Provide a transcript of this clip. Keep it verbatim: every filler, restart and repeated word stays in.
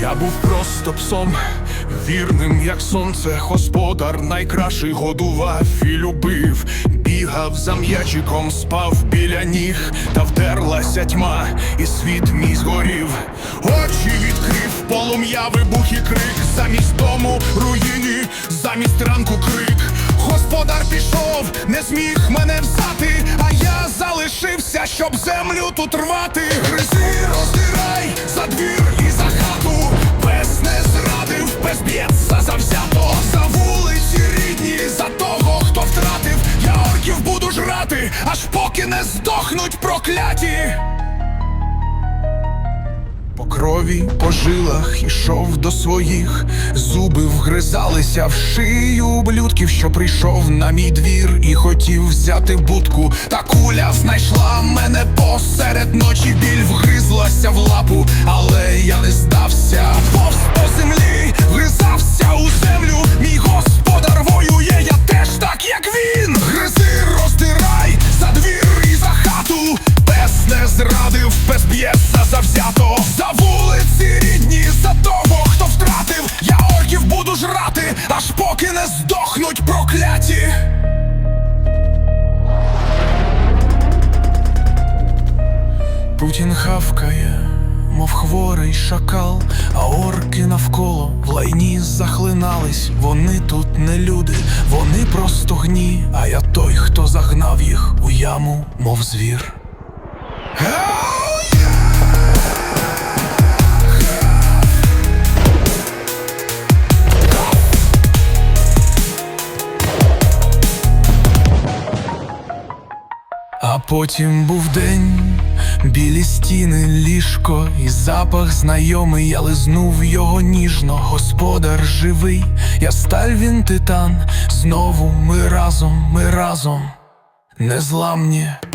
Я був просто псом, вірним, як сонце. Господар найкращий годував і любив. Бігав за м'ячиком, спав біля ніг. Та вдерлася тьма, і світ мій згорів. Очі відкрив, полум'я, вибух і крик. Замість дому руїни, замість ранку крик. Господар пішов, не зміг мене взяти, а я залишився, щоб землю тут рвати. Гризи, роздирай за двір і за хату. Пес не зрадив, пес б'ється завзято. За вулиці рідні, за того, хто втратив. Я орків буду жрати, аж поки не здохнуть прокляті. По крові, по жилах ішов до своїх. Зуби вгризалися в шию ублюдків, що прийшов на мій двір і хотів взяти будку. Та куля знайшла мене посеред ночі. Біль вгризлася в лапу, але я не здався. Повз по землі, вгризався у землю. Мій господар воює, я теж так, як він. Гризи, роздирай за двір і за хату. Пес не зрадив, пес б'ється завзято. За вулиці рідні, за того, хто втратив. Я орків буду жрати, аж поки не здохнуть прокляті. Путін хавкає, мов хворий шакал, а орки навколо в лайні захлинались. Вони тут не люди, вони просто гні, а я той, хто загнав їх у яму, мов звір. А потім був день, білі стіни, ліжко і запах знайомий. Я лизнув його ніжно, господар живий. Я сталь, він титан, знову ми разом, ми разом, незламні.